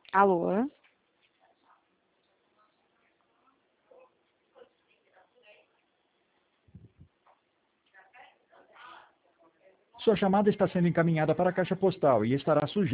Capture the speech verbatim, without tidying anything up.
Alô? Sua chamada está sendo encaminhada para a caixa postal e estará sujeita